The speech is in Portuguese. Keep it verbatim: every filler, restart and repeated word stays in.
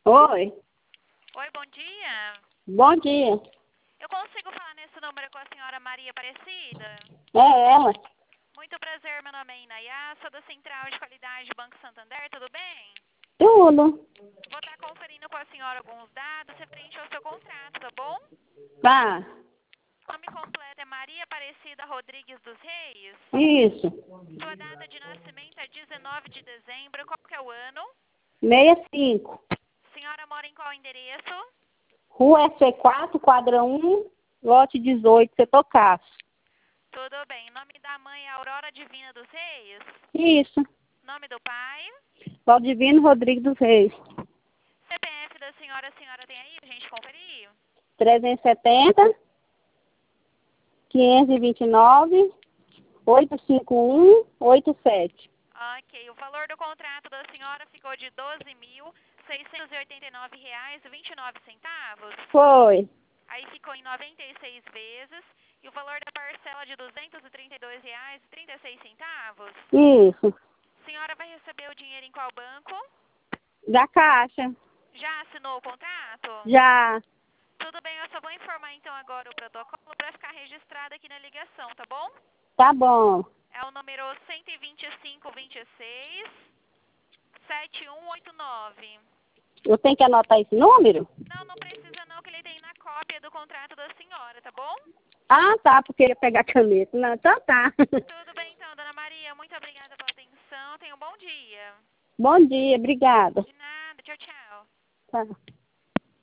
Oi. Oi, bom dia. Bom dia. Eu consigo falar nesse número com a senhora Maria Aparecida? É ela. Muito prazer, meu nome é Inayá, sou da Central de Qualidade do Banco Santander, tudo bem? Tudo. Vou estar conferindo com a senhora alguns dados referente ao seu contrato, tá bom? Tá. Nome completo é Maria Aparecida Rodrigues dos Reis. Isso. Sua data de nascimento é dezenove de dezembro, qual que é o ano? sessenta e cinco. Senhora mora em qual endereço? Rua S C quatro, quadra um, lote dezoito, setor Castro. Tudo bem. Nome da mãe é Aurora Divina dos Reis? Isso. Nome do pai? Valdivino Rodrigues dos Reis. C P F da senhora, a senhora tem aí pra gente conferir? trezentos e setenta, quinhentos e vinte e nove, oitocentos e cinquenta e um, oitenta e sete. Ok. O valor do contrato da senhora ficou de doze mil seiscentos e oitenta e nove reais e vinte e nove centavos. Foi. Aí ficou em noventa e seis vezes. E o valor da parcela de duzentos e trinta e dois reais e trinta e seis centavos. Isso. A senhora vai receber o dinheiro em qual banco? Da Caixa. Já assinou o contrato? Já. Tudo bem, eu só vou informar então agora o protocolo para ficar registrado aqui na ligação, tá bom? Tá bom. É o número cento e vinte e cinco, vinte e seis, setenta e um oitenta e nove. Eu tenho que anotar esse número? Não, não precisa não, que ele tem na cópia do contrato da senhora, tá bom? Ah, tá, porque eu ia pegar a caneta. Não, então tá. Tudo bem então, dona Maria, muito obrigada pela atenção, tenha um bom dia. Bom dia, obrigada. De nada, tchau, tchau. Tá.